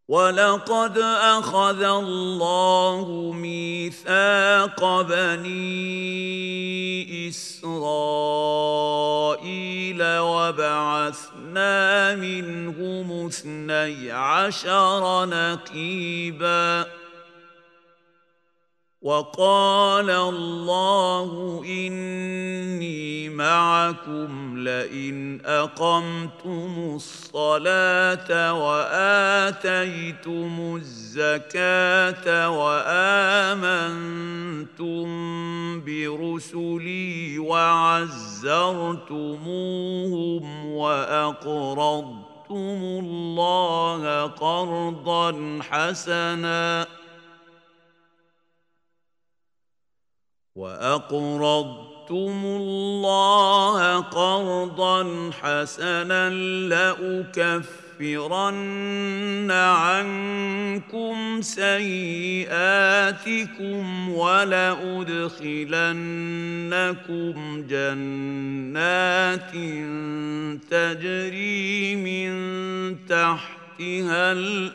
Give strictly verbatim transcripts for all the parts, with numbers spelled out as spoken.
وَلَقَدْ أَخَذَ اللَّهُ مِيثَاقَ بَنِي إِسْرَائِيلَ وَبَعَثْنَا مِنْهُمُ اثْنَيْ عَشَرَ نَقِيبًا ۖ وَقَالَ اللَّهُ إِنِّي مَعَكُمْ لَئِنْ أَقَمْتُمُ الصَّلَاةَ وَآتَيْتُمُ الزَّكَاةَ وَآمَنْتُمْ بِرُسُلِي وَعَزَّرْتُمُوهُمْ وَأَقْرَضْتُمُ اللَّهَ قَرْضًا حَسَنًا وَأَقْرَضْتُمُ اللَّهَ قَرْضًا حَسَنًا لَّأُكَفِّرَنَّ عَنكُمْ سَيِّئَاتِكُمْ وَلَأُدْخِلَنَّكُمْ جَنَّاتٍ تَجْرِي مِن تَحْتِهَا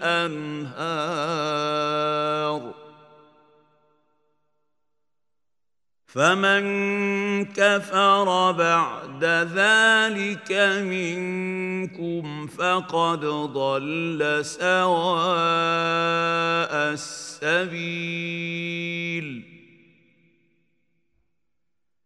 الْأَنْهَارُ، فَمَن كَفَرَ بَعْدَ ذَلِكَ مِنكُمْ فَقَدْ ضَلَّ سَوَاءَ السَّبِيلِ.